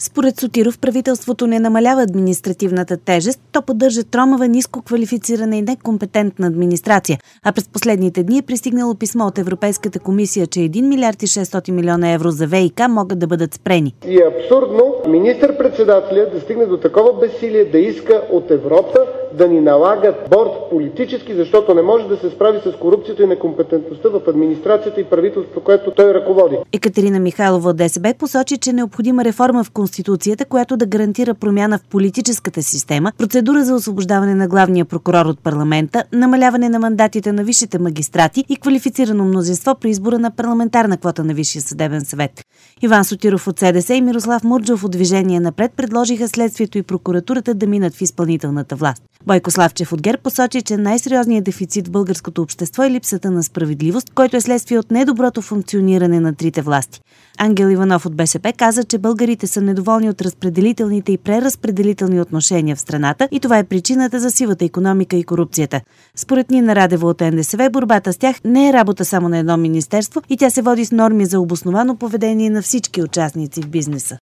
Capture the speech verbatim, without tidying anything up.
Според Сотиров, правителството не намалява административната тежест, то поддържа тромава, ниско квалифицирана и некомпетентна администрация, а през последните дни е пристигнало писмо от Европейската комисия, че един милиард и шестстотин милиона евро за ВиК могат да бъдат спрени. И е абсурдно министър-председателят да стигне до такова безсилие да иска от Европа да ни налагат борд политически, защото не може да се справи с корупцията и некомпетентността в администрацията и правителството, което той ръководи. Екатерина Михайлова от ДСБ посочи, че е необходима реформа в Конституцията, която да гарантира промяна в политическата система, процедура за освобождаване на главния прокурор от парламента, намаляване на мандатите на висшите магистрати и квалифицирано мнозинство при избора на парламентарна квота на Висшия съдебен съвет. Иван Сотиров от СДС и Мирослав Мурджов от Движение напред предложиха следствието и прокуратурата да минат в изпълнителната власт. Бойко Славчев от ГЕРБ посочи, че най-сериозният дефицит в българското общество е липсата на справедливост, който е следствие от недоброто функциониране на трите власти. Ангел Иванов от БСП каза, че българите са недоволни от разпределителните и преразпределителни отношения в страната и това е причината за сивата икономика и корупцията. Според Нина Радева от НДСВ, борбата с тях не е работа само на едно министерство и тя се води с норми за обосновано поведение на всички участници в бизнеса.